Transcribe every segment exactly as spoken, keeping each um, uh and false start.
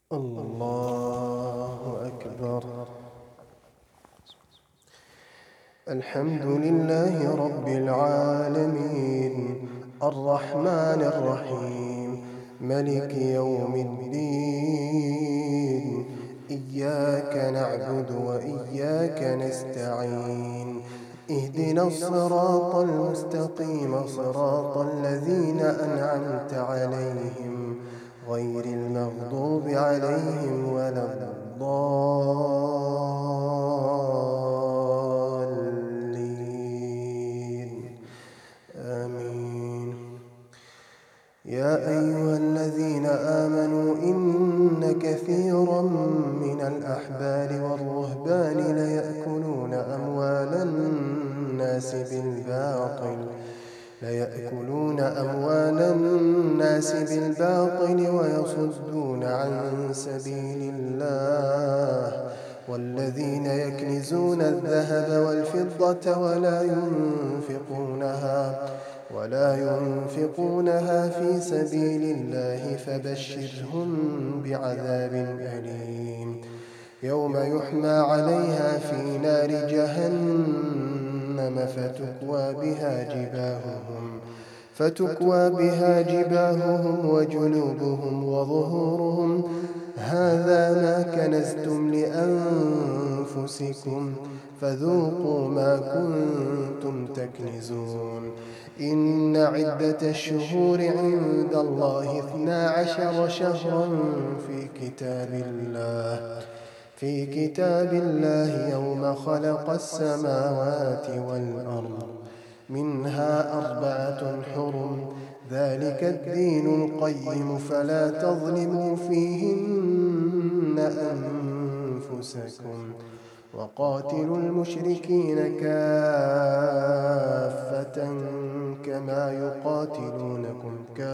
الله أكبر. الحمد لله رب العالمين، الرحمن الرحيم، ملك يوم الدين. إياك نعبد وإياك نستعين، اهدنا الصراط المستقيم، صراط الذين أنعمت عليهم غير المغضوب عليهم ولا الضالين، آمين. يا أيها الذين آمنوا إن كثيرا من الأحبار والرهبان ليأكلون أموال الناس بالباطل ليأكلون أموال الناس بالباطل ويصدون عن سبيل الله، والذين يكنزون الذهب والفضة ولا ينفقونها ولا ينفقونها في سبيل الله فبشرهم بعذاب أليم، يوم يحمى عليها في نار جهنم فتكوى بها جباههم فتكوى بها جباههم وجنوبهم وظهورهم، هذا ما كنزتم لأنفسكم فذوقوا ما كنتم تكنزون. إن عدة الشهور عند الله اثنا عشر شهرا في كتاب الله في كتاب الله يوم خلق السماوات والأرض، منها أربعة حرم، ذلك الدين القيم، فلا تظلموا فيهن أنفسكم، وقاتلوا المشركين كافة كما يقاتلونكم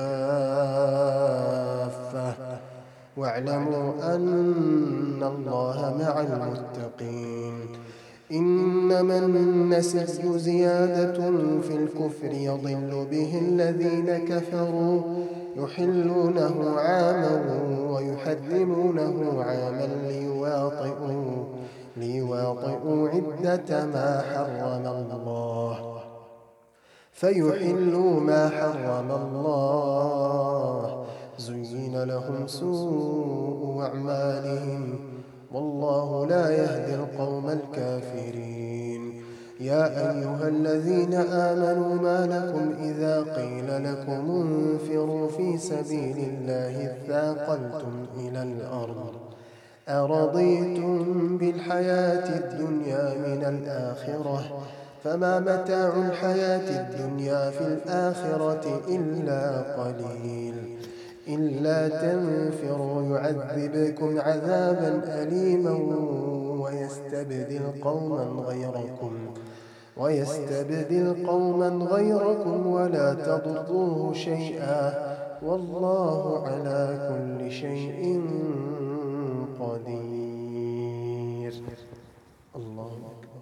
كافة، واعلموا أن الله مع المتقين. إنما النسي زيادة في الكفر يضل به الذين كفروا يحلونه عاما ويحرمونه عاما ليواطئوا ليواطئوا عدة ما حرم الله فيحلوا ما حرم الله، زين لهم سوء أعمالهم والله لا يهدي القوم الكافرين. يا أيها الذين آمنوا ما لكم إذا قيل لكم انفروا في سبيل الله اثاقلتم إلى الأرض أرضيتم بالحياة الدنيا من الآخرة فما متاع الحياة الدنيا في الآخرة إلا قليل. إلا تنفروا يعذبكم عذابا أليما ويستبدل قوما غيركم ويستبدل قوما غيركم ولا تضروه شيئا والله على كل شيء قدير. الله